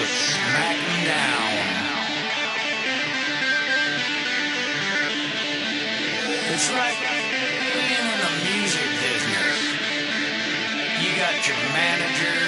would smack them down. It's like being in the music business. You got your manager,